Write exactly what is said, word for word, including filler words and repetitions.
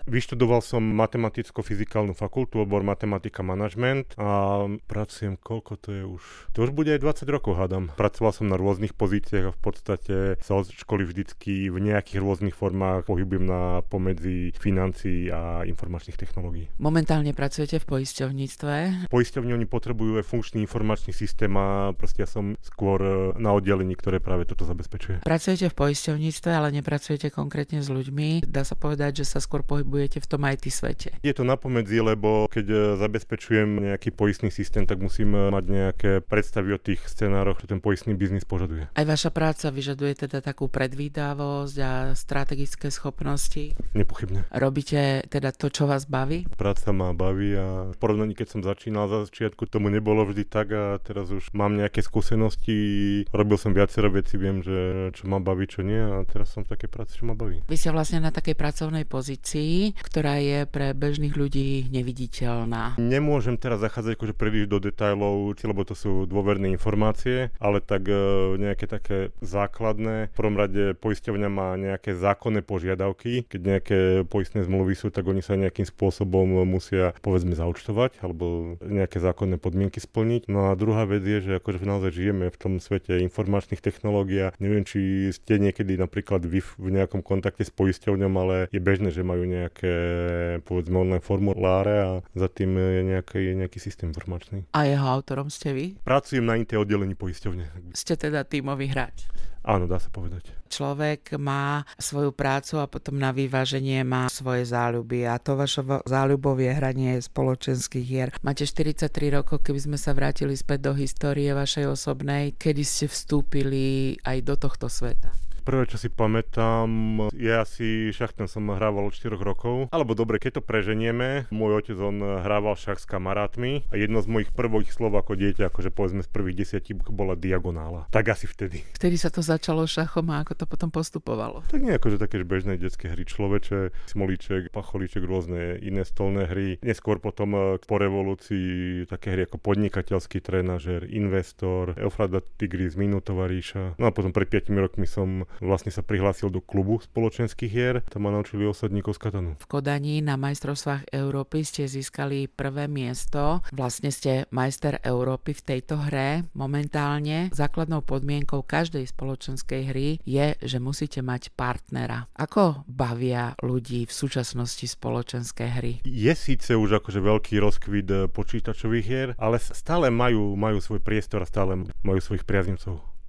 Vyštudoval som matematicko-fyzikálnu fakultu, odbor matematika manažment a pracujem, koľko to je už? To už bude aj dvadsať rokov, hádam. Pracoval som na rôznych pozíciách a v podstate sa od školy vždycky v nejakých rôznych formách pohybujem na pomedzi financií a informačných technológií. Momentálne pracujete v poisťovníctve? Poisťovni oni potrebujú aj funkčný informačný systém a proste ja som skôr na oddelení, ktoré práve toto zabezpečuje. Pracujete v poisťovníctve, ale nepracujete konkrétne s ľuďmi. Dá sa povedať, že sa skôr pohybujete v tom í té svete. Je to napomedzi, lebo keď zabezpečujem nejaký poistný systém, tak musím mať nejaké predstavy o tých scenároch, čo ten poistný biznis požaduje. Aj vaša práca vyžaduje teda takú predvídavosť a strategické schopnosti? Nepochybne. Robíte teda to, čo vás baví? Práca ma baví a v porovnaní, keď som začínal za začiatku, tomu nebolo vždy tak a teraz už mám nejaké skúsenosti, robil som viacero veci, viem, že čo ma baví, čo nie a teraz som v takej práci, čo ma baví. Vy ste vlastne na takej pracovnej pozícii, ktorá je pre bežných ľudí neviditeľná. Nemôžem teraz zachádzať akože príliš do detailov, lebo to sú dôverné informácie, ale tak nejaké také základné. V prvom rade poisťovňa má nejaké zákonné požiadavky. Keď nejaké poistné zmluvy sú, tak oni sa nejakým spôsobom musia povedzme zaúčtovať alebo nejaké zákonné podmienky splniť. No a druhá vec je, že akože naozaj žijeme v tom svete informačných technológií. Neviem, či ste niekedy napríklad vy v nejakom kontakte s poisťovňou, ale je bežné, že majú nejaké povedzme online formuláre a za tým je nejaký, nejaký systém informačný. A jeho autorom ste vy? Pracujem na í té oddelení poisťovne. Ste teda tímový hráč? Áno, dá sa povedať. Človek má svoju prácu a potom na vyváženie má svoje záľuby a to vašou záľubou je hranie spoločenských hier. Máte štyridsaťtri rokov, keby sme sa vrátili späť do histórie vašej osobnej, kedy ste vstúpili aj do tohto sveta? Prvé, čo si pamätám, je asi šach, ten som hrával od štyroch rokov. Alebo dobre, keď to preženieme, môj otec, on hrával šach s kamarátmi a jedno z mojich prvých slov ako dieťa, akože povedzme z prvých desiatí, bola diagonála. Tak asi vtedy. Vtedy sa to začalo šachom a ako to potom postupovalo? Tak nie akože také bežné detské hry, človeče, smolíček, pacholíček, rôzne iné stolné hry. Neskôr potom po revolúcii také hry ako podnikateľský trenažer, investor, Eufrada Tigris, Minutová ríša. No a potom pred piatimi rokmi som vlastne sa prihlásil do klubu spoločenských hier. Tam ma naučili osadníkov z Katanu. V Kodani na majstrovstvách Európy ste získali prvé miesto. Vlastne ste majster Európy v tejto hre. Momentálne základnou podmienkou každej spoločenskej hry je, že musíte mať partnera. Ako bavia ľudí v súčasnosti spoločenské hry? Je síce už akože veľký rozkvit počítačových hier, ale stále majú, majú svoj priestor a stále majú svojich priaznivcov.